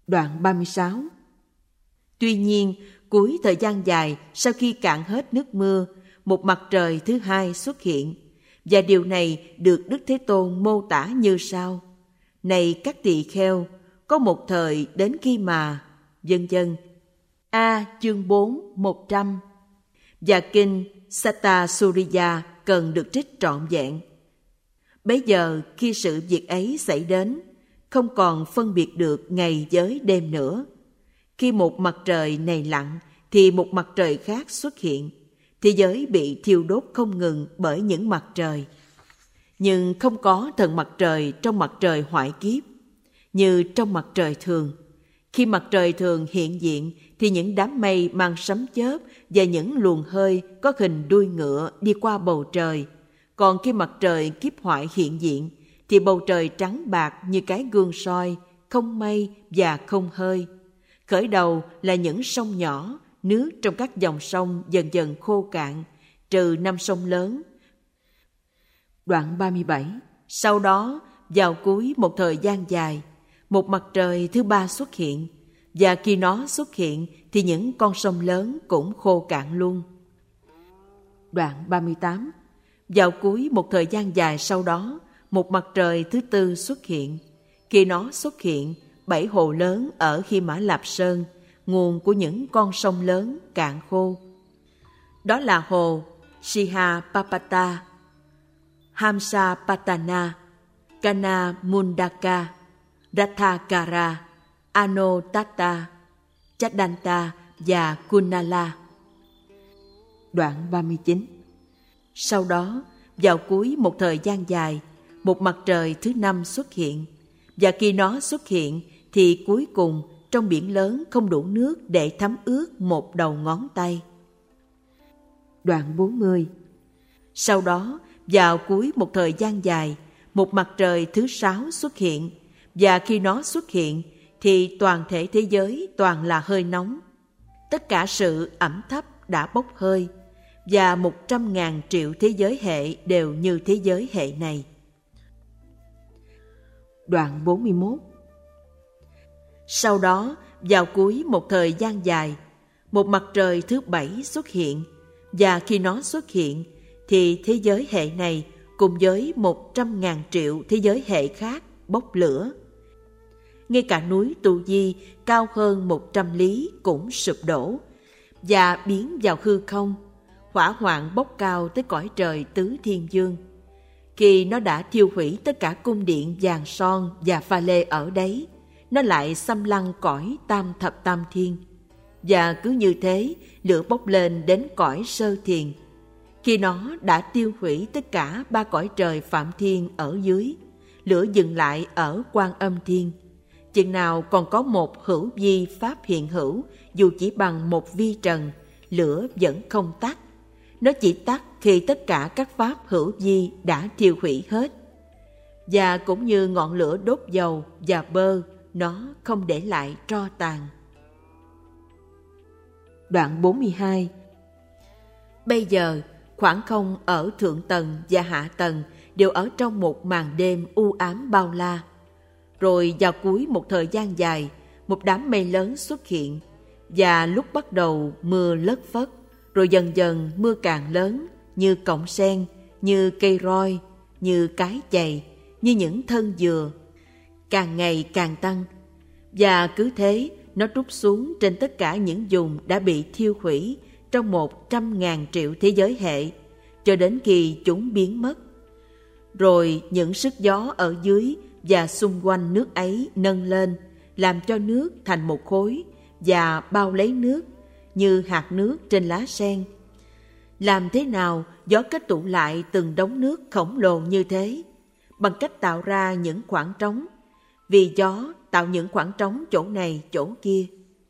Đoạn 36. Tuy nhiên, cuối thời gian dài sau khi cạn hết nước mưa, một mặt trời thứ hai xuất hiện, và điều này được Đức Thế Tôn mô tả như sau: Này các tỳ kheo, có một thời đến khi mà... vân vân. Chương 4, 100. Và kinh Satta Suriya cần được trích trọn vẹn. Bấy giờ khi sự việc ấy xảy đến, không còn phân biệt được ngày với đêm nữa. Khi một mặt trời này lặn, thì một mặt trời khác xuất hiện. Thế giới bị thiêu đốt không ngừng bởi những mặt trời. Nhưng không có thần mặt trời trong mặt trời hoại kiếp, như trong mặt trời thường. Khi mặt trời thường hiện diện, thì những đám mây mang sấm chớp và những luồng hơi có hình đuôi ngựa đi qua bầu trời. Còn khi mặt trời kiếp hoại hiện diện, thì bầu trời trắng bạc như cái gương soi, không mây và không hơi. Khởi đầu là những sông nhỏ, nước trong các dòng sông dần dần khô cạn, trừ 5 sông lớn. Đoạn 37. Sau đó, vào cuối một thời gian dài, một mặt trời thứ ba xuất hiện, và khi nó xuất hiện thì những con sông lớn cũng khô cạn luôn. Đoạn 38. Vào cuối một thời gian dài sau đó, một mặt trời thứ tư xuất hiện. Khi nó xuất hiện, 7 hồ lớn ở Hy Mã Lạp Sơn, nguồn của những con sông lớn, cạn khô. Đó là hồ Sihapapata, Hamsapatana, Kana Mundaka, Rathakara, Anotatta, Chadanta và Kunala. Đoạn 39. Sau đó, vào cuối một thời gian dài, một mặt trời thứ năm xuất hiện, và khi nó xuất hiện thì cuối cùng trong biển lớn không đủ nước để thấm ướt một đầu ngón tay. Đoạn 40. Sau đó, vào cuối một thời gian dài, một mặt trời thứ sáu xuất hiện, và khi nó xuất hiện thì toàn thể thế giới toàn là hơi nóng. Tất cả sự ẩm thấp đã bốc hơi, và 100.000 triệu thế giới hệ đều như thế giới hệ này. Đoạn 41. Sau đó, vào cuối một thời gian dài, một mặt trời thứ bảy xuất hiện, và khi nó xuất hiện thì thế giới hệ này cùng với 100.000 triệu thế giới hệ khác bốc lửa. Ngay cả núi Tu Di cao hơn 100 lý cũng sụp đổ và biến vào hư không. Hỏa hoạn bốc cao tới cõi trời tứ thiên dương. Khi nó đã thiêu hủy tất cả cung điện vàng son và pha lê ở đấy, nó lại xâm lăng cõi tam thập tam thiên. Và cứ như thế, lửa bốc lên đến cõi sơ thiền. Khi nó đã tiêu hủy tất cả 3 cõi trời phạm thiên ở dưới, lửa dừng lại ở Quan Âm Thiên. Chừng nào còn có một hữu vi pháp hiện hữu, dù chỉ bằng một vi trần, lửa vẫn không tắt. Nó chỉ tắt khi tất cả các pháp hữu vi đã thiêu hủy hết. Và cũng như ngọn lửa đốt dầu và bơ, nó không để lại tro tàn. Đoạn 42. Bây giờ, khoảng không ở thượng tầng và hạ tầng đều ở trong một màn đêm u ám bao la. Rồi vào cuối một thời gian dài, một đám mây lớn xuất hiện, và lúc bắt đầu mưa lất phất, rồi dần dần mưa càng lớn, như cọng sen, như cây roi, như cái chày, như những thân dừa, càng ngày càng tăng. Và cứ thế, nó trút xuống trên tất cả những vùng đã bị thiêu hủy trong 100.000 triệu thế giới hệ, cho đến khi chúng biến mất. Rồi những sức gió ở dưới và xung quanh nước ấy nâng lên, làm cho nước thành một khối và bao lấy nước như hạt nước trên lá sen. Làm thế nào gió kết tụ lại từng đống nước khổng lồ như thế? Bằng cách tạo ra những khoảng trống, vì gió tạo những khoảng trống chỗ này chỗ kia.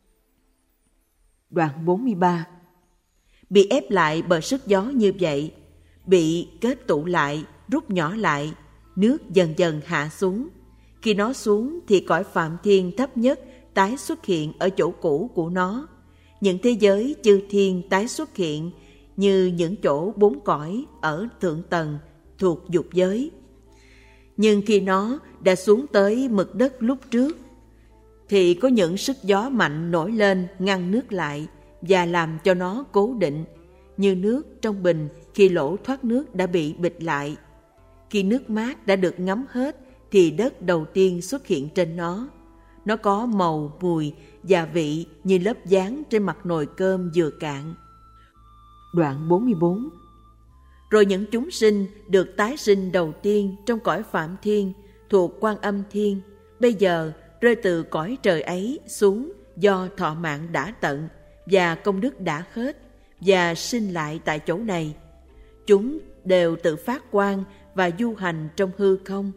Đoạn 43. Bị ép lại bởi sức gió như vậy, bị kết tụ lại, rút nhỏ lại, nước dần dần hạ xuống. Khi nó xuống thì cõi phạm thiên thấp nhất tái xuất hiện ở chỗ cũ của nó. Những thế giới chư thiên tái xuất hiện như những chỗ 4 cõi ở thượng tầng thuộc dục giới. Nhưng khi nó đã xuống tới mực đất lúc trước, thì có những sức gió mạnh nổi lên ngăn nước lại và làm cho nó cố định, như nước trong bình khi lỗ thoát nước đã bị bịt lại. Khi nước mát đã được ngấm hết thì đất đầu tiên xuất hiện trên nó. Nó có màu, mùi và vị như lớp dán trên mặt nồi cơm vừa cạn. Đoạn 44. Rồi những chúng sinh được tái sinh đầu tiên trong cõi Phạm Thiên thuộc Quan Âm Thiên, bây giờ rơi từ cõi trời ấy xuống do thọ mạng đã tận và công đức đã hết, và sinh lại tại chỗ này. Chúng đều tự phát quang và du hành trong hư không.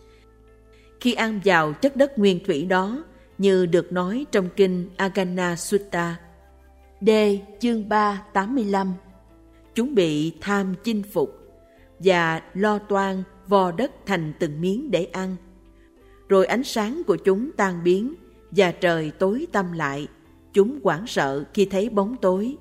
Khi ăn vào chất đất nguyên thủy đó, như được nói trong kinh Agana Sutta, D. chương 3, 85, chúng bị tham chinh phục và lo toan vò đất thành từng miếng để ăn. Rồi ánh sáng của chúng tan biến và trời tối tăm lại. Chúng hoảng sợ khi thấy bóng tối.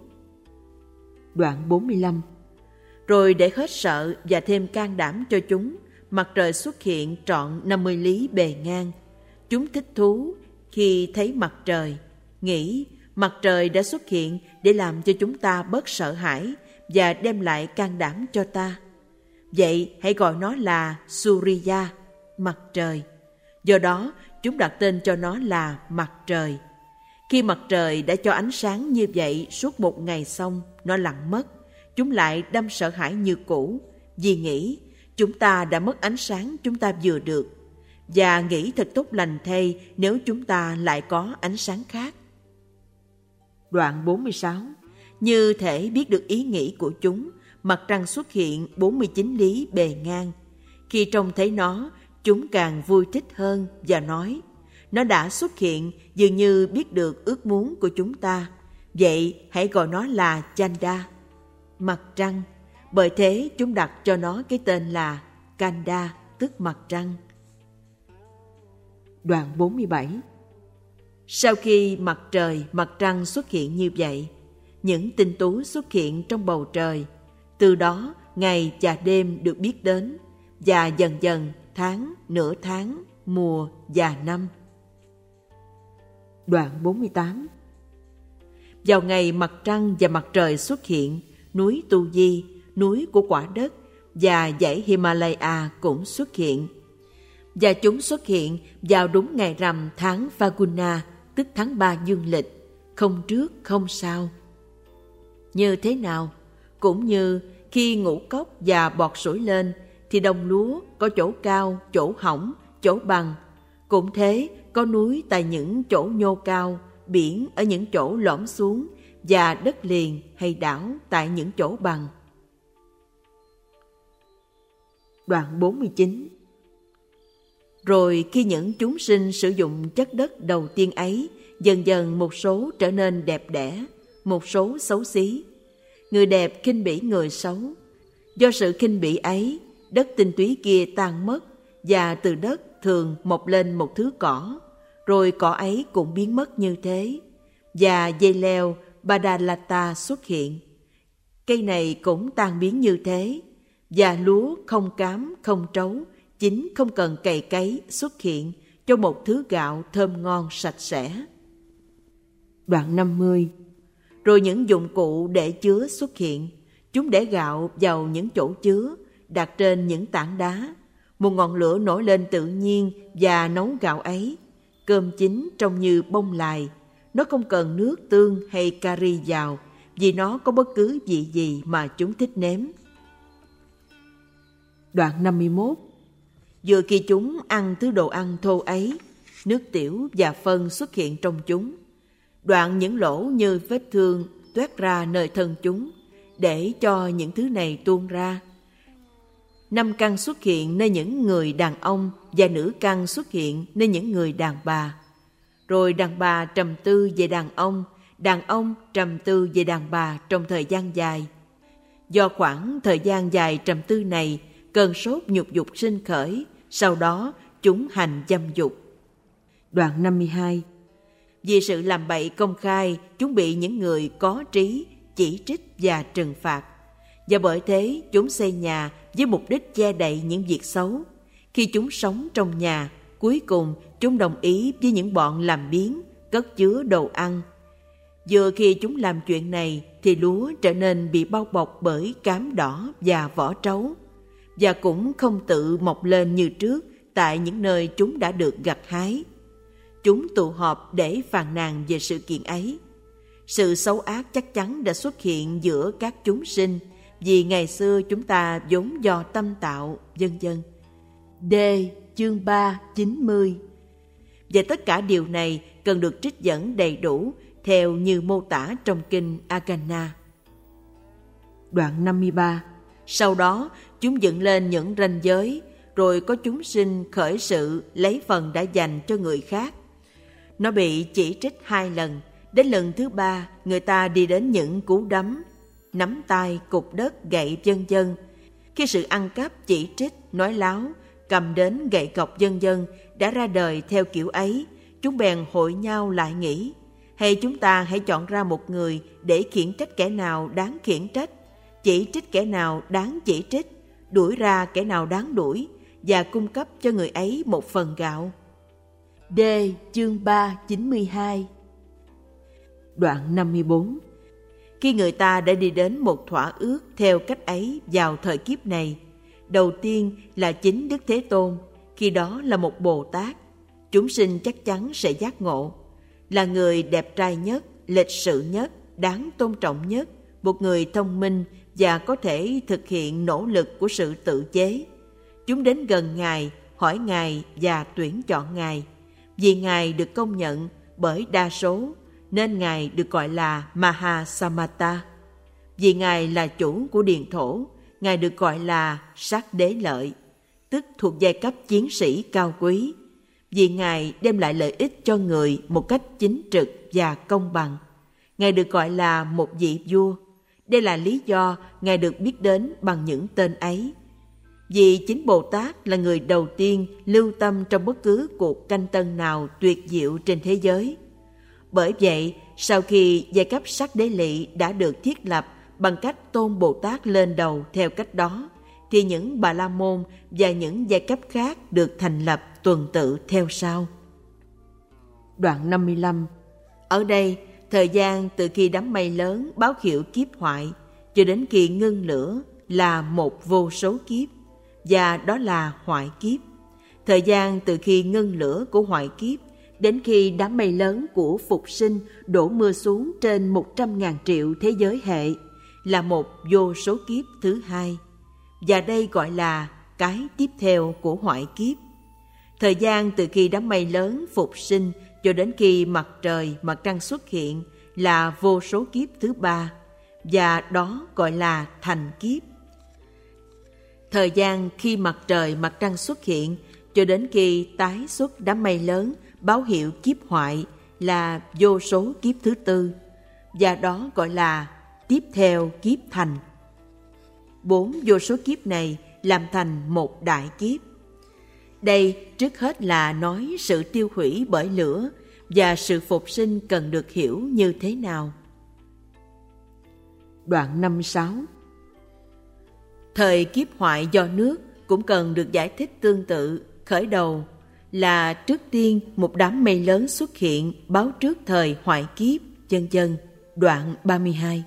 Đoạn 45. Rồi để hết sợ và thêm can đảm cho chúng, mặt trời xuất hiện trọn 50 lý bề ngang. Chúng thích thú khi thấy mặt trời, nghĩ mặt trời đã xuất hiện để làm cho chúng ta bớt sợ hãi và đem lại can đảm cho ta. Vậy hãy gọi nó là Surya, mặt trời. Do đó, chúng đặt tên cho nó là mặt trời. Khi mặt trời đã cho ánh sáng như vậy suốt một ngày xong, nó lặng mất. Chúng lại đâm sợ hãi như cũ, vì nghĩ chúng ta đã mất ánh sáng chúng ta vừa được, và nghĩ thật tốt lành thay nếu chúng ta lại có ánh sáng khác. Đoạn 46. Như thể biết được ý nghĩ của chúng, mặt trăng xuất hiện 49 lý bề ngang. Khi trông thấy nó, chúng càng vui thích hơn và nói, nó đã xuất hiện dường như biết được ước muốn của chúng ta. Vậy hãy gọi nó là Chanda, mặt trăng. Bởi thế chúng đặt cho nó cái tên là Kanda, tức mặt trăng. Đoạn 47. Sau khi mặt trời, mặt trăng xuất hiện như vậy, những tinh tú xuất hiện trong bầu trời. Từ đó ngày và đêm được biết đến, và dần dần tháng, nửa tháng, mùa và năm. Đoạn 48. Vào ngày mặt trăng và mặt trời xuất hiện, núi Tu Di, núi của quả đất, và dãy Himalaya cũng xuất hiện. Và chúng xuất hiện vào đúng ngày rằm tháng Phaguna, tức tháng 3 dương lịch, không trước không sau. Như thế nào? Cũng như khi ngũ cốc và bọt sủi lên, thì đồng lúa có chỗ cao, chỗ hõng, chỗ bằng. Cũng thế, có núi tại những chỗ nhô cao, biển ở những chỗ lõm xuống, và đất liền hay đảo tại những chỗ bằng. Đoạn 49. Rồi khi những chúng sinh sử dụng chất đất đầu tiên ấy, dần dần một số trở nên đẹp đẽ, một số xấu xí. Người đẹp khinh bỉ người xấu. Do sự khinh bỉ ấy, đất tinh túy kia tan mất, và từ đất thường mọc lên một thứ cỏ, rồi cỏ ấy cũng biến mất như thế. Và dây leo Badalata xuất hiện. Cây này cũng tan biến như thế, và lúa không cám, không trấu, chính không cần cày cấy xuất hiện cho một thứ gạo thơm ngon sạch sẽ. Đoạn 50. Rồi những dụng cụ để chứa xuất hiện. Chúng để gạo vào những chỗ chứa, đặt trên những tảng đá. Một ngọn lửa nổi lên tự nhiên và nấu gạo ấy. Cơm chín trông như bông lài. Nó không cần nước tương hay cari vào, vì nó có bất cứ vị gì mà chúng thích nếm. Đoạn 51. Vừa khi chúng ăn thứ đồ ăn thô ấy, nước tiểu và phân xuất hiện trong chúng. Đoạn những lỗ như vết thương toát ra nơi thân chúng, để cho những thứ này tuôn ra. 5 căn xuất hiện nơi những người đàn ông, và nữ căn xuất hiện nơi những người đàn bà. Rồi đàn bà trầm tư về đàn ông trầm tư về đàn bà trong thời gian dài. Do khoảng thời gian dài trầm tư này, cơn sốt nhục dục sinh khởi, sau đó chúng hành dâm dục. Đoạn 52. Vì sự làm bậy công khai, chúng bị những người có trí chỉ trích và trừng phạt. Và bởi thế chúng xây nhà với mục đích che đậy những việc xấu. Khi chúng sống trong nhà, Cuối cùng, chúng đồng ý với những bọn làm biếng, cất chứa đồ ăn. Vừa khi chúng làm chuyện này, thì lúa trở nên bị bao bọc bởi cám đỏ và vỏ trấu, và cũng không tự mọc lên như trước tại những nơi chúng đã được gặt hái. Chúng tụ họp để phàn nàn về sự kiện ấy. Sự xấu ác chắc chắn đã xuất hiện giữa các chúng sinh, vì ngày xưa chúng ta vốn do tâm tạo, vân vân. D. Chương 3, 90. Và tất cả điều này cần được trích dẫn đầy đủ theo như mô tả trong kinh Agana. Đoạn 53. Sau đó, chúng dựng lên những ranh giới, rồi có chúng sinh khởi sự lấy phần đã dành cho người khác. Nó bị chỉ trích 2 lần. Đến lần thứ 3, người ta đi đến những cú đấm, nắm tay, cục đất, gậy vân vân. Khi sự ăn cắp, chỉ trích, nói láo, cầm đến gậy cọc vân vân đã ra đời theo kiểu ấy, chúng bèn hội nhau lại nghĩ: hay chúng ta hãy chọn ra một người để khiển trách kẻ nào đáng khiển trách, chỉ trích kẻ nào đáng chỉ trích, đuổi ra kẻ nào đáng đuổi, và cung cấp cho người ấy một phần gạo. D. Chương 3, 92. Đoạn 54. Khi người ta đã đi đến một thỏa ước theo cách ấy vào thời kiếp này, đầu tiên là chính Đức Thế Tôn, khi đó là một Bồ Tát, chúng sinh chắc chắn sẽ giác ngộ, là người đẹp trai nhất, lịch sự nhất, đáng tôn trọng nhất, một người thông minh và có thể thực hiện nỗ lực của sự tự chế. Chúng đến gần Ngài, hỏi Ngài và tuyển chọn Ngài. Vì Ngài được công nhận bởi đa số, nên Ngài được gọi là Mahasamata. Vì Ngài là chủ của điền thổ, Ngài được gọi là Sát Đế Lợi, tức thuộc giai cấp chiến sĩ cao quý. Vì Ngài đem lại lợi ích cho người một cách chính trực và công bằng, Ngài được gọi là một vị vua. Đây là lý do Ngài được biết đến bằng những tên ấy. Vì chính Bồ Tát là người đầu tiên lưu tâm trong bất cứ cuộc canh tân nào tuyệt diệu trên thế giới. Bởi vậy, sau khi giai cấp Sắc Đế Lị đã được thiết lập bằng cách tôn Bồ Tát lên đầu theo cách đó, thì những Bà La Môn và những giai cấp khác được thành lập tuần tự theo sau. Đoạn 55. Ở đây, thời gian từ khi đám mây lớn báo hiệu kiếp hoại cho đến khi ngưng lửa là một vô số kiếp, và đó là hoại kiếp. Thời gian từ khi ngưng lửa của hoại kiếp đến khi đám mây lớn của phục sinh đổ mưa xuống trên 100.000 triệu thế giới hệ là một vô số kiếp thứ hai, và đây gọi là cái tiếp theo của hoại kiếp. Thời gian từ khi đám mây lớn phục sinh cho đến khi mặt trời, mặt trăng xuất hiện là vô số kiếp thứ ba, và đó gọi là thành kiếp. Thời gian khi mặt trời, mặt trăng xuất hiện cho đến khi tái xuất đám mây lớn báo hiệu kiếp hoại là vô số kiếp thứ tư, và đó gọi là tiếp theo kiếp thành. 4 vô số kiếp này làm thành một đại kiếp. Đây trước hết là nói sự tiêu hủy bởi lửa và sự phục sinh cần được hiểu như thế nào. Đoạn 56. Thời kiếp hoại do nước cũng cần được giải thích tương tự. Khởi đầu là trước tiên một đám mây lớn xuất hiện báo trước thời hoại kiếp, vân vân. Đoạn 32.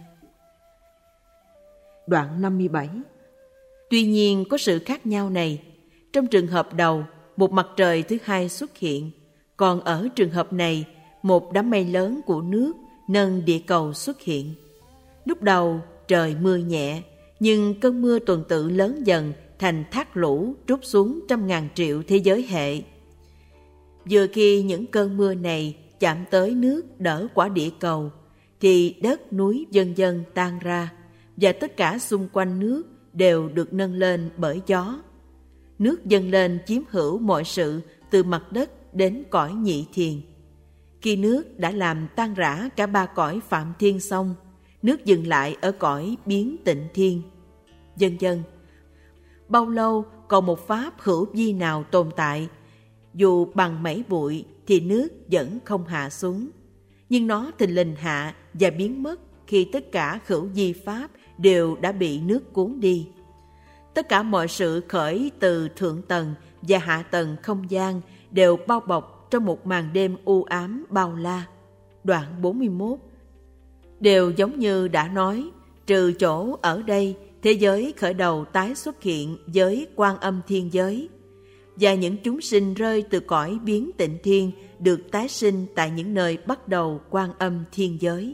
Đoạn 57. Tuy nhiên có sự khác nhau này. Trong trường hợp đầu, một mặt trời thứ hai xuất hiện, còn ở trường hợp này, một đám mây lớn của nước nâng địa cầu xuất hiện. Lúc đầu trời mưa nhẹ, nhưng cơn mưa tuần tự lớn dần thành thác lũ trút xuống 100.000 triệu thế giới hệ. Vừa khi những cơn mưa này chạm tới nước đỡ quả địa cầu, thì đất, núi vân vân tan ra, và tất cả xung quanh nước đều được nâng lên bởi gió. Nước dâng lên chiếm hữu mọi sự từ mặt đất đến cõi nhị thiền. Khi nước đã làm tan rã cả 3 cõi phạm thiên xong, nước dừng lại ở cõi biến tịnh thiên, vân vân. Bao lâu còn một pháp hữu vi nào tồn tại, dù bằng mảy bụi thì nước vẫn không hạ xuống, nhưng nó thình lình hạ và biến mất khi tất cả hữu vi pháp đều đã bị nước cuốn đi. Tất cả mọi sự khởi từ thượng tầng và hạ tầng không gian đều bao bọc trong một màn đêm u ám bao la. Đoạn 41. Đều giống như đã nói, trừ chỗ ở đây, thế giới khởi đầu tái xuất hiện với Quan Âm thiên giới, và những chúng sinh rơi từ cõi biến tịnh thiên được tái sinh tại những nơi bắt đầu Quan Âm thiên giới.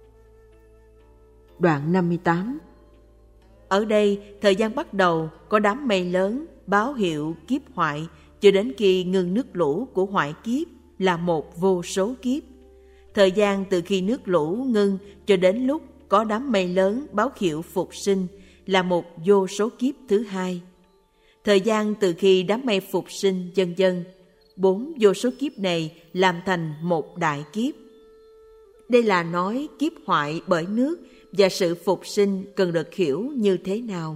Đoạn 58. Ở đây, thời gian bắt đầu có đám mây lớn báo hiệu kiếp hoại, cho đến khi ngừng nước lũ của hoại kiếp là một vô số kiếp. Thời gian từ khi nước lũ ngưng cho đến lúc có đám mây lớn báo hiệu phục sinh là một vô số kiếp thứ hai. Thời gian từ khi đám mây phục sinh vân vân, 4 vô số kiếp này làm thành một đại kiếp. Đây là nói kiếp hoại bởi nước và sự phục sinh cần được hiểu như thế nào.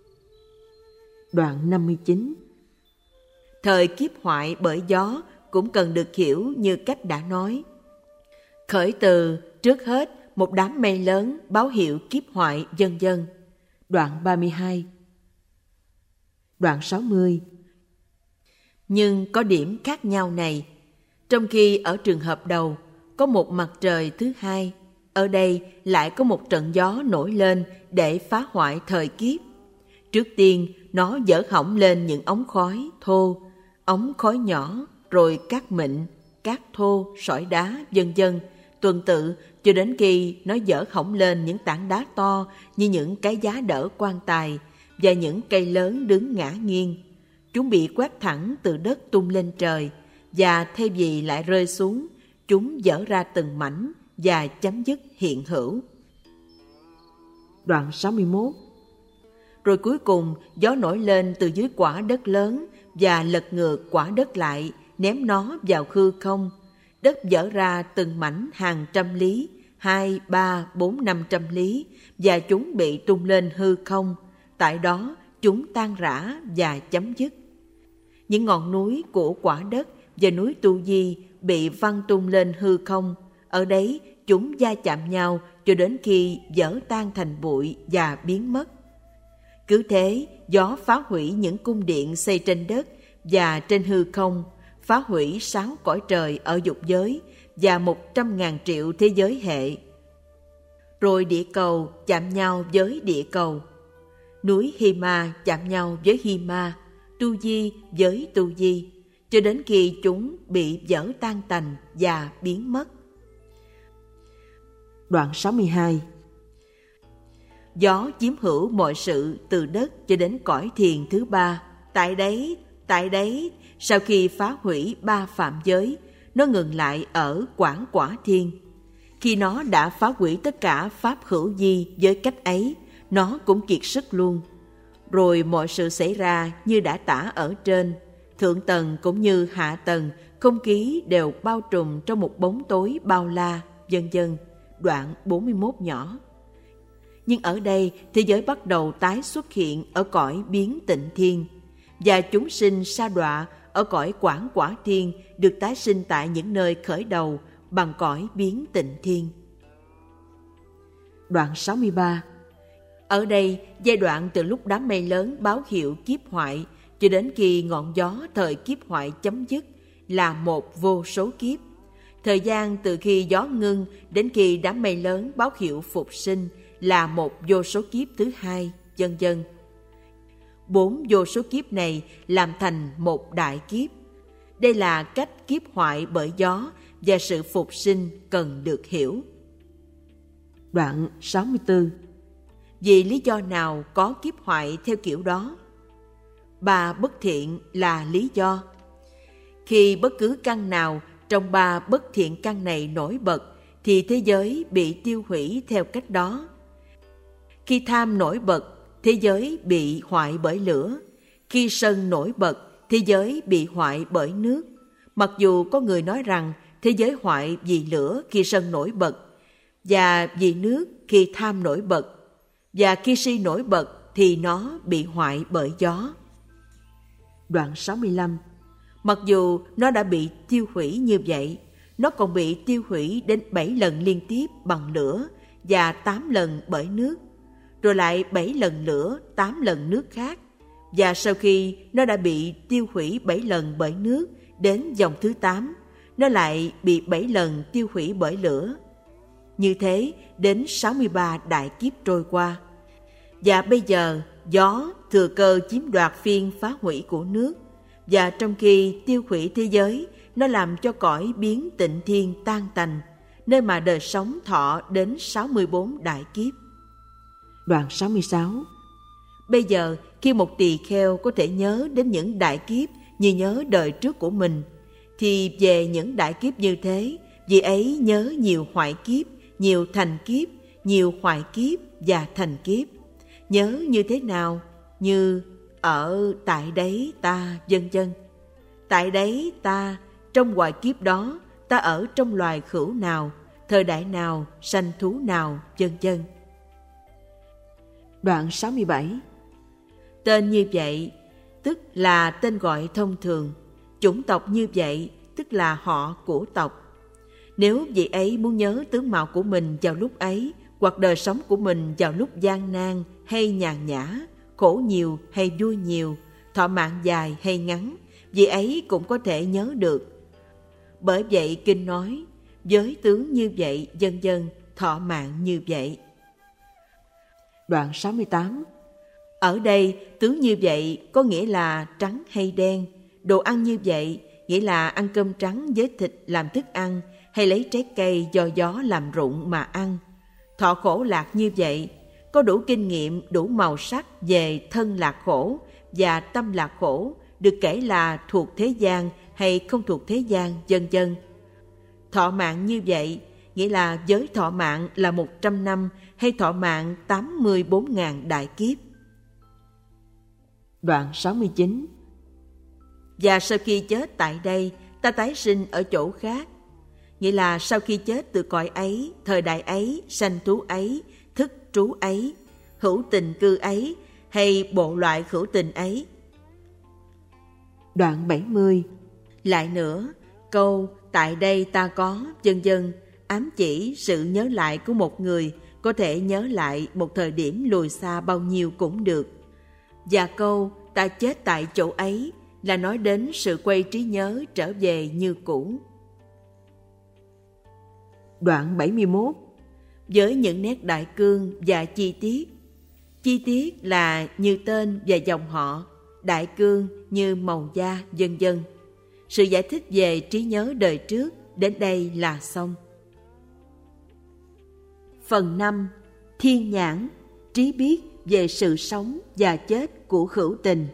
Đoạn 59. Thời kiếp hoại bởi gió cũng cần được hiểu như cách đã nói. Khởi từ trước hết một đám mây lớn báo hiệu kiếp hoại vân vân. Đoạn 32. Đoạn 60. Nhưng có điểm khác nhau này. Trong khi ở trường hợp đầu có một mặt trời thứ hai, ở đây lại có một trận gió nổi lên để phá hoại thời kiếp. Trước tiên nó dở hỏng lên những ống khói thô, ống khói nhỏ, rồi cát mịn, cát thô, sỏi đá, vân vân, tuần tự cho đến khi nó dở hỏng lên những tảng đá to như những cái giá đỡ quan tài và những cây lớn đứng ngả nghiêng. Chúng bị quét thẳng từ đất tung lên trời, và thay vì lại rơi xuống, chúng dở ra từng mảnh và chấm dứt hiện hữu. Đoạn 61. Rồi cuối cùng gió nổi lên từ dưới quả đất lớn và lật ngược quả đất lại, ném nó vào hư không. Đất dở ra từng mảnh hàng trăm lý, 2, 3, 4, 500 lý, và chúng bị tung lên hư không. Tại đó chúng tan rã và chấm dứt. Những ngọn núi của quả đất và núi Tu Di bị văng tung lên hư không. Ở đấy chúng va chạm nhau cho đến khi vỡ tan thành bụi và biến mất. Cứ thế, gió phá hủy những cung điện xây trên đất và trên hư không, phá hủy 6 cõi trời ở dục giới và 100.000 triệu thế giới hệ. Rồi địa cầu chạm nhau với địa cầu, núi Hima chạm nhau với Hima, Tu Di với Tu Di, cho đến khi chúng bị vỡ tan tành và biến mất. Đoạn 62. Gió chiếm hữu mọi sự từ đất cho đến cõi thiền thứ ba. Tại đấy, sau khi phá hủy 3 phạm giới, nó ngừng lại ở Quảng Quả Thiên. Khi nó đã phá hủy tất cả pháp hữu vi với cách ấy, nó cũng kiệt sức luôn. Rồi mọi sự xảy ra như đã tả ở trên, thượng tầng cũng như hạ tầng, không khí đều bao trùm trong một bóng tối bao la, vân vân. Đoạn 41 nhỏ. Nhưng ở đây, thế giới bắt đầu tái xuất hiện ở cõi biến tịnh thiên, và chúng sinh sa đọa ở cõi Quảng Quả Thiên được tái sinh tại những nơi khởi đầu bằng cõi biến tịnh thiên. Đoạn 63. Ở đây, giai đoạn từ lúc đám mây lớn báo hiệu kiếp hoại cho đến khi ngọn gió thời kiếp hoại chấm dứt là một vô số kiếp. Thời gian từ khi gió ngưng đến khi đám mây lớn báo hiệu phục sinh là một vô số kiếp thứ hai, vân vân. 4 vô số kiếp này làm thành một đại kiếp. Đây là cách kiếp hoại bởi gió và sự phục sinh cần được hiểu. Đoạn 64. Vì lý do nào có kiếp hoại theo kiểu đó? 3 bất thiện là lý do. Khi bất cứ căn nào trong 3 bất thiện căn này nổi bật, thì thế giới bị tiêu hủy theo cách đó. Khi tham nổi bật, thế giới bị hoại bởi lửa. Khi sân nổi bật, thế giới bị hoại bởi nước. Mặc dù có người nói rằng thế giới hoại vì lửa khi sân nổi bật, và vì nước khi tham nổi bật, và khi si nổi bật thì nó bị hoại bởi gió. Đoạn 65. Mặc dù nó đã bị tiêu hủy như vậy, nó còn bị tiêu hủy đến 7 lần liên tiếp bằng lửa và 8 lần bởi nước, rồi lại 7 lần lửa, 8 lần nước khác. Và sau khi nó đã bị tiêu hủy 7 lần bởi nước đến dòng thứ 8, nó lại bị 7 lần tiêu hủy bởi lửa. Như thế đến 63 đại kiếp trôi qua. Và bây giờ gió thừa cơ chiếm đoạt phiên phá hủy của nước, và trong khi tiêu hủy thế giới, nó làm cho cõi biến tịnh thiên tan tành, nơi mà đời sống thọ đến 64 đại kiếp. Đoạn 66. Bây giờ khi một tỳ kheo có thể nhớ đến những đại kiếp như nhớ đời trước của mình, thì về những đại kiếp như thế, vị ấy nhớ nhiều hoại kiếp, nhiều thành kiếp, nhiều hoại kiếp và thành kiếp. Nhớ như thế nào? Như ở tại đấy ta, vân vân. Tại đấy ta, trong hoại kiếp đó, ta ở trong loài hữu nào, thời đại nào, sanh thú nào, vân vân. Đoạn 67. Tên như vậy, tức là tên gọi thông thường. Chủng tộc như vậy, tức là họ của tộc. Nếu vị ấy muốn nhớ tướng mạo của mình vào lúc ấy, hoặc đời sống của mình vào lúc gian nan hay nhàn nhã, khổ nhiều hay vui nhiều, thọ mạng dài hay ngắn, vị ấy cũng có thể nhớ được. Bởi vậy kinh nói, với tướng như vậy, vân vân, thọ mạng như vậy. Đoạn 68. Ở đây, tướng như vậy có nghĩa là trắng hay đen, đồ ăn như vậy nghĩa là ăn cơm trắng với thịt làm thức ăn, hay lấy trái cây do gió làm rụng mà ăn. Thọ khổ lạc như vậy, có đủ kinh nghiệm, đủ màu sắc về thân lạc khổ và tâm lạc khổ, được kể là thuộc thế gian hay không thuộc thế gian, vân vân. Thọ mạng như vậy, nghĩa là với thọ mạng là 100 năm hay thọ mạng 84.000 đại kiếp. Đoạn 69. Và sau khi chết tại đây, ta tái sinh ở chỗ khác. Nghĩa là sau khi chết từ cõi ấy, thời đại ấy, sanh thú ấy, thức trú ấy, hữu tình cư ấy, hay bộ loại hữu tình ấy. Đoạn 70. Lại nữa, câu tại đây ta có, vân vân, ám chỉ sự nhớ lại của một người có thể nhớ lại một thời điểm lùi xa bao nhiêu cũng được. Và câu ta chết tại chỗ ấy là nói đến sự quay trí nhớ trở về như cũ. Đoạn 71. Với những nét đại cương và chi tiết. Chi tiết là như tên và dòng họ, đại cương như màu da, vân vân. Sự giải thích về trí nhớ đời trước đến đây là xong. Phần 5. Thiên nhãn, trí biết về sự sống và chết của hữu tình.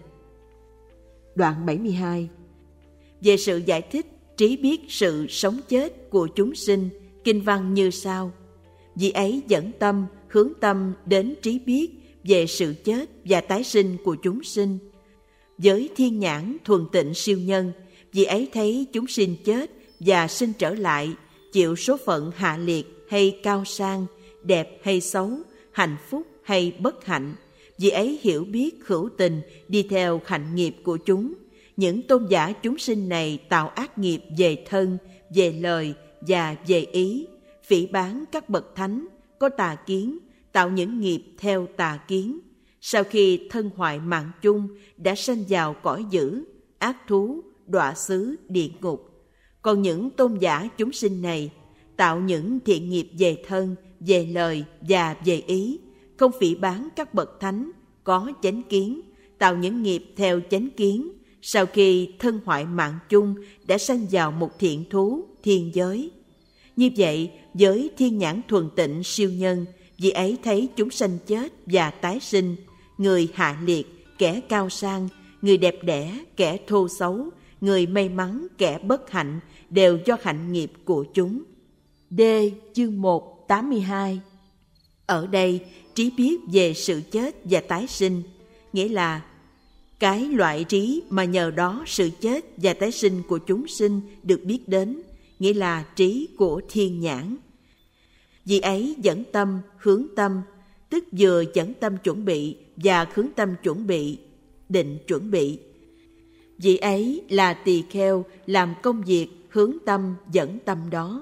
Đoạn 72. Về sự giải thích trí biết sự sống chết của chúng sinh, kinh văn như sau. Vì ấy dẫn tâm, hướng tâm đến trí biết về sự chết và tái sinh của chúng sinh. Với thiên nhãn thuần tịnh siêu nhân, vì ấy thấy chúng sinh chết và sinh trở lại, chịu số phận hạ liệt hay cao sang, đẹp hay xấu, hạnh phúc hay bất hạnh. Vì ấy hiểu biết hữu tình đi theo hạnh nghiệp của chúng. Những tôn giả chúng sinh này tạo ác nghiệp về thân, về lời và về ý, phỉ báng các bậc thánh, có tà kiến, tạo những nghiệp theo tà kiến. Sau khi thân hoại mạng chung, đã sanh vào cõi dữ, ác thú, đọa xứ, địa ngục. Còn những tôn giả chúng sinh này tạo những thiện nghiệp về thân, về lời và về ý, không phỉ báng các bậc thánh, có chánh kiến, tạo những nghiệp theo chánh kiến. Sau khi thân hoại mạng chung, đã sanh vào một thiện thú, thiên giới. Như vậy, với thiên nhãn thuần tịnh siêu nhân, vì ấy thấy chúng sanh chết và tái sinh, người hạ liệt, kẻ cao sang, người đẹp đẽ, kẻ thô xấu, người may mắn, kẻ bất hạnh, đều do hạnh nghiệp của chúng. D. Chương 1, 82. Ở đây, trí biết về sự chết và tái sinh, nghĩa là cái loại trí mà nhờ đó sự chết và tái sinh của chúng sinh được biết đến, nghĩa là trí của thiên nhãn. Vì ấy dẫn tâm, hướng tâm, tức vừa dẫn tâm chuẩn bị và hướng tâm chuẩn bị, định chuẩn bị. Vì ấy là tỳ kheo làm công việc hướng tâm dẫn tâm đó.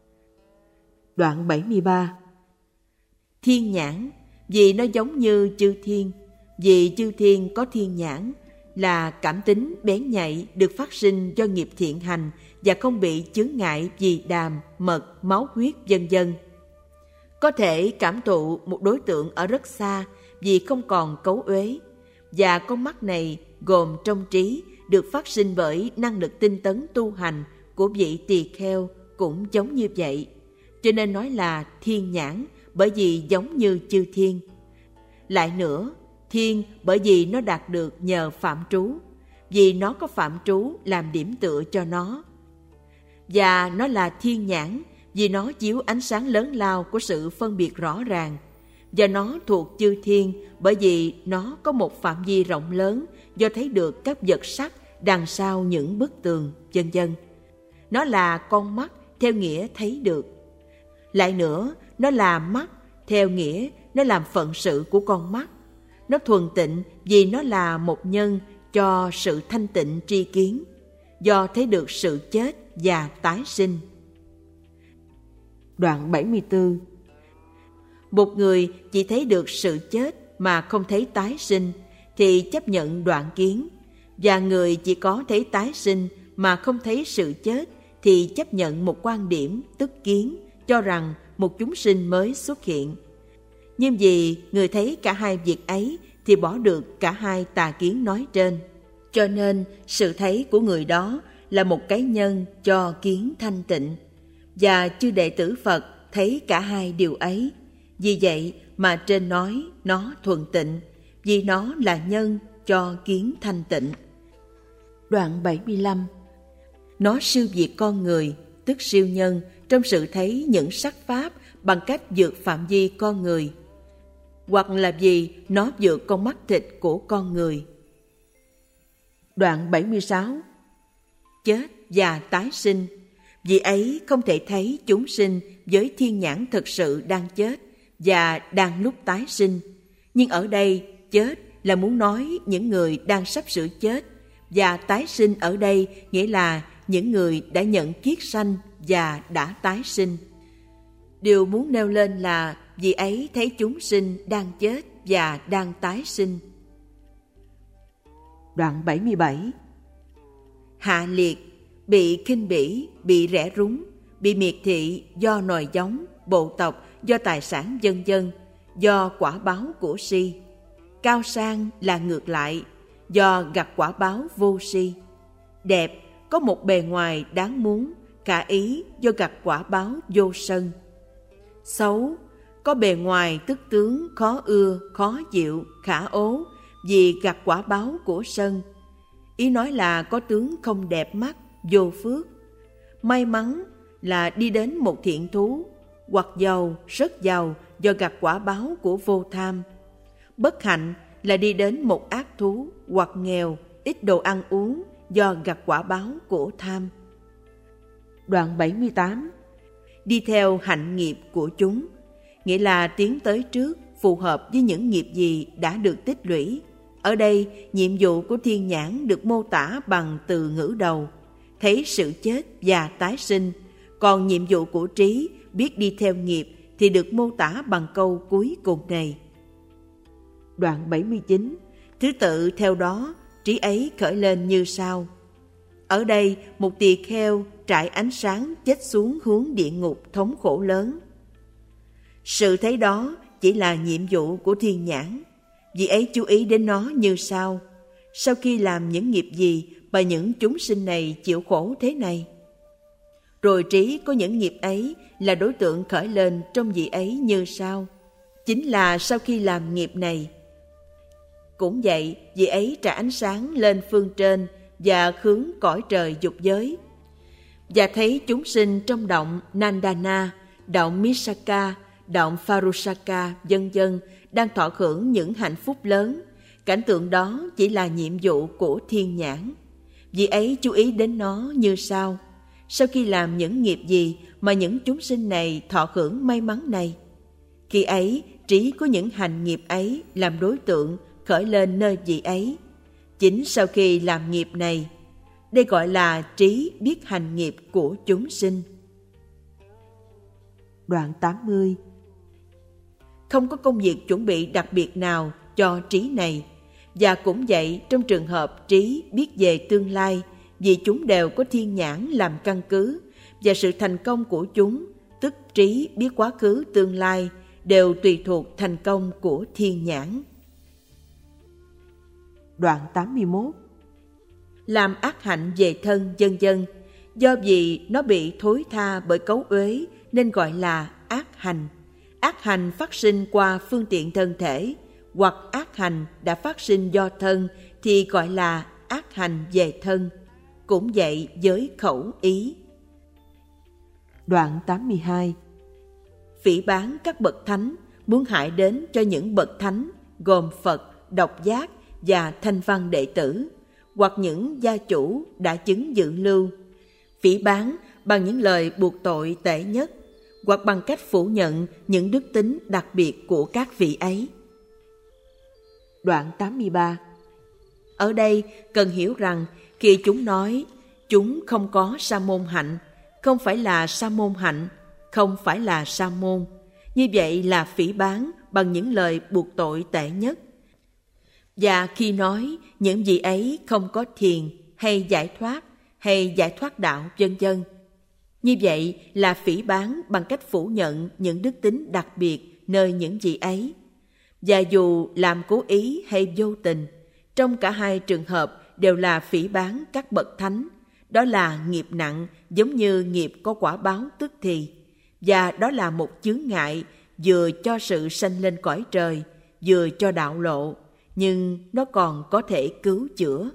Đoạn 73. Thiên nhãn, vì nó giống như chư thiên, vì chư thiên có thiên nhãn, là cảm tính bén nhạy được phát sinh do nghiệp thiện hành và không bị chướng ngại vì đàm, mật, máu huyết vân vân. Có thể cảm thụ một đối tượng ở rất xa vì không còn cấu uế, và con mắt này gồm trong trí được phát sinh bởi năng lực tinh tấn tu hành của vị tỳ kheo cũng giống như vậy. Cho nên nói là thiên nhãn bởi vì giống như chư thiên. Lại nữa, thiên bởi vì nó đạt được nhờ phạm trú, vì nó có phạm trú làm điểm tựa cho nó. Và nó là thiên nhãn vì nó chiếu ánh sáng lớn lao của sự phân biệt rõ ràng. Và nó thuộc chư thiên bởi vì nó có một phạm vi rộng lớn do thấy được các vật sắc đằng sau những bức tường, vân vân. Nó là con mắt theo nghĩa thấy được. Lại nữa, nó là mắt theo nghĩa nó làm phận sự của con mắt. Nó thuần tịnh vì nó là một nhân cho sự thanh tịnh tri kiến, do thấy được sự chết và tái sinh. Đoạn 74. Một người chỉ thấy được sự chết mà không thấy tái sinh thì chấp nhận đoạn kiến, và người chỉ có thấy tái sinh mà không thấy sự chết thì chấp nhận một quan điểm tức kiến, cho rằng một chúng sinh mới xuất hiện. Nhưng vì người thấy cả hai việc ấy thì bỏ được cả hai tà kiến nói trên. Cho nên sự thấy của người đó là một cái nhân cho kiến thanh tịnh, và chư đệ tử Phật thấy cả hai điều ấy. Vì vậy mà trên nói nó thuần tịnh, vì nó là nhân cho kiến thanh tịnh. Đoạn 75. Nó siêu việt con người, tức siêu nhân, trong sự thấy những sắc pháp bằng cách vượt phạm vi con người, hoặc là vì nó vượt con mắt thịt của con người. Đoạn 76. Chết và tái sinh, vì ấy không thể thấy chúng sinh với thiên nhãn thực sự đang chết và đang lúc tái sinh. Nhưng ở đây chết là muốn nói những người đang sắp sửa chết, và tái sinh ở đây nghĩa là những người đã nhận kiết sanh và đã tái sinh. Điều muốn nêu lên là vì ấy thấy chúng sinh đang chết và đang tái sinh. Đoạn 77. Hạ liệt, bị khinh bỉ, bị rẻ rúng, bị miệt thị do nòi giống, bộ tộc, do tài sản vân vân, do quả báo của si. Cao sang là ngược lại, do gặt quả báo vô si. Đẹp, có một bề ngoài đáng muốn, cả ý do gặt quả báo vô sân. Xấu, có bề ngoài tức tướng khó ưa, khó chịu, khả ố, vì gặt quả báo của sân. Ý nói là có tướng không đẹp mắt, vô phước. May mắn là đi đến một thiện thú, hoặc giàu, rất giàu do gặt quả báo của vô tham. Bất hạnh là đi đến một ác thú, hoặc nghèo, ít đồ ăn uống do gặt quả báo của tham. Đoạn 78. Đi theo hạnh nghiệp của chúng, nghĩa là tiến tới trước phù hợp với những nghiệp gì đã được tích lũy. Ở đây, nhiệm vụ của thiên nhãn được mô tả bằng từ ngữ đầu, thấy sự chết và tái sinh, còn nhiệm vụ của trí biết đi theo nghiệp thì được mô tả bằng câu cuối cùng này. Đoạn 79. Thứ tự theo đó, trí ấy khởi lên như sau. Ở đây, một tỳ kheo trải ánh sáng chết xuống hướng địa ngục thống khổ lớn. Sự thấy đó chỉ là nhiệm vụ của thiên nhãn, vì ấy chú ý đến nó như sau. Sau khi làm những nghiệp gì mà những chúng sinh này chịu khổ thế này? Rồi trí có những nghiệp ấy là đối tượng khởi lên trong vị ấy như sau. Chính là sau khi làm nghiệp này. Cũng vậy, vị ấy trả ánh sáng lên phương trên và hướng cõi trời dục giới, và thấy chúng sinh trong động Nandana, động Misaka, động Farusaka, vân vân đang thọ hưởng những hạnh phúc lớn. Cảnh tượng đó chỉ là nhiệm vụ của thiên nhãn. Vì ấy chú ý đến nó như sau. Sau khi làm những nghiệp gì mà những chúng sinh này thọ hưởng may mắn này? Khi ấy, trí của những hành nghiệp ấy làm đối tượng khởi lên nơi vị ấy. Chính sau khi làm nghiệp này, đây gọi là trí biết hành nghiệp của chúng sinh. Đoạn 80. Không có công việc chuẩn bị đặc biệt nào cho trí này, Và cũng vậy, trong trường hợp trí biết về tương lai, vì chúng đều có thiên nhãn làm căn cứ, và sự thành công của chúng, tức trí biết quá khứ tương lai, đều tùy thuộc thành công của thiên nhãn. Đoạn 81. Làm ác hạnh về thân vân vân, do vì nó bị thối tha bởi cấu uế nên gọi là ác hành. Ác hành phát sinh qua phương tiện thân thể, hoặc ác hành đã phát sinh do thân thì gọi là ác hành về thân. Cũng vậy với khẩu ý. Đoạn 82. Phỉ báng các bậc thánh, muốn hại đến cho những bậc thánh gồm Phật, Độc Giác và Thanh Văn đệ tử, hoặc những gia chủ đã chứng dự lưu. Phỉ báng bằng những lời buộc tội tệ nhất, hoặc bằng cách phủ nhận những đức tính đặc biệt của các vị ấy. Đoạn 83. Ở đây cần hiểu rằng khi chúng nói chúng không có sa môn hạnh, không phải là sa môn hạnh, không phải là sa môn, như vậy là phỉ báng bằng những lời buộc tội tệ nhất. Và khi nói những vị ấy không có thiền hay giải thoát đạo vân vân, như vậy là phỉ báng bằng cách phủ nhận những đức tính đặc biệt nơi những vị ấy. Và dù làm cố ý hay vô tình, trong cả hai trường hợp đều là phỉ báng các bậc thánh. Đó là nghiệp nặng, giống như nghiệp có quả báo tức thì. Và đó là một chướng ngại vừa cho sự sanh lên cõi trời, vừa cho đạo lộ, nhưng nó còn có thể cứu chữa.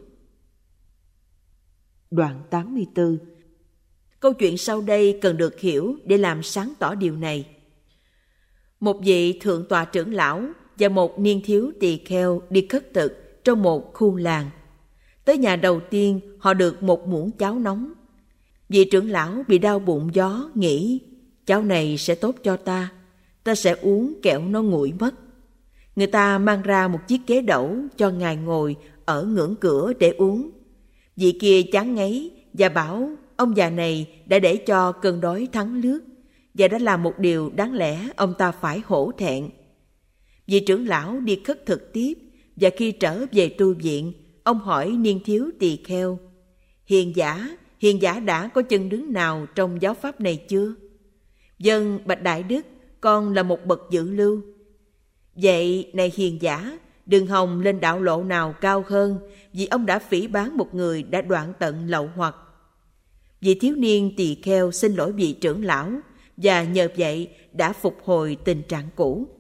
Đoạn 84. Câu chuyện sau đây cần được hiểu để làm sáng tỏ điều này. Một vị thượng tọa trưởng lão và một niên thiếu tỳ kheo đi khất thực trong một khu làng. Tới nhà đầu tiên, họ được một muỗng cháo nóng. Vị trưởng lão bị đau bụng gió, nghĩ cháo này sẽ tốt cho ta sẽ uống kẻo nó nguội mất. Người ta mang ra một chiếc ghế đẩu cho ngài ngồi ở ngưỡng cửa để uống. Vị kia chán ngấy và bảo ông già này đã để cho cơn đói thắng lướt, và đó là một điều đáng lẽ ông ta phải hổ thẹn. Vị trưởng lão đi khất thực tiếp, và khi trở về tu viện, ông hỏi niên thiếu tỳ kheo: hiền giả đã có chân đứng nào trong giáo pháp này chưa? Vâng, bạch đại đức, con là một bậc dự lưu. Vậy này hiền giả, đừng hòng lên đạo lộ nào cao hơn, vì ông đã phỉ báng một người đã đoạn tận lậu hoặc. Vị thiếu niên tỳ kheo xin lỗi vị trưởng lão, và nhờ vậy đã phục hồi tình trạng cũ.